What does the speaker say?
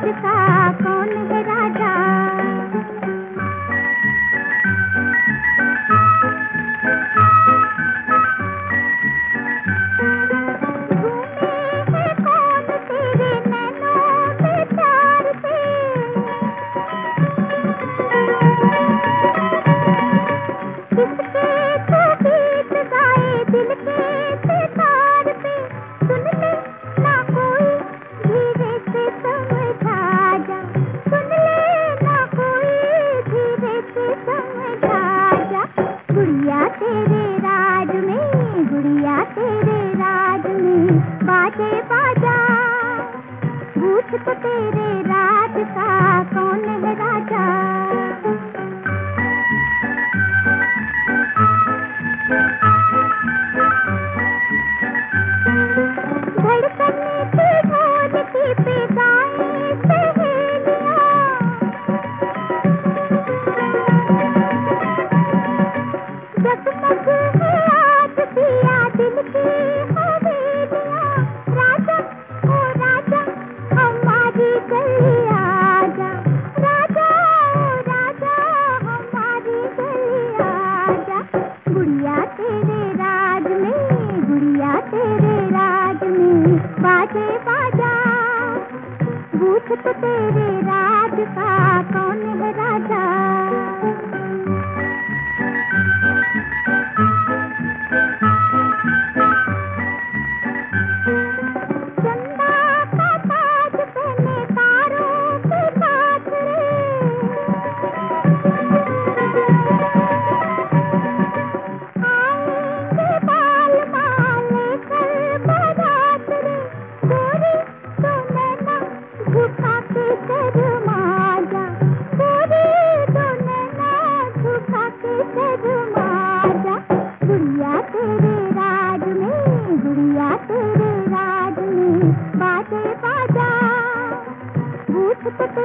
का कौन है राजा। बाजे बाजा पूछ तो तेरे राज का कौन है राजा। धड़कने की ढोल की पिसाएं सहेलियां, जगमग है आज दिया दिल की हवेलियां। राजा ओ राजा हमारी गली आजा, राजा ओ राजा हमारी गली आजा। गुड़िया तेरे राज में, गुड़िया तेरे राज में बाजे बाजा पूछ तो तेरे राज का कौन है राजा। चंदा का ताज पहने तारों के पाथरे, आएंगे बाल माले कर बारात रे। गोरी तो नैना झुका के शर्मा जा, गोरी तो नैना झुका के शर्मा जा। गुड़िया तेरे राज में, गुड़िया तेरे राज में बाजे बाजा पूछ तो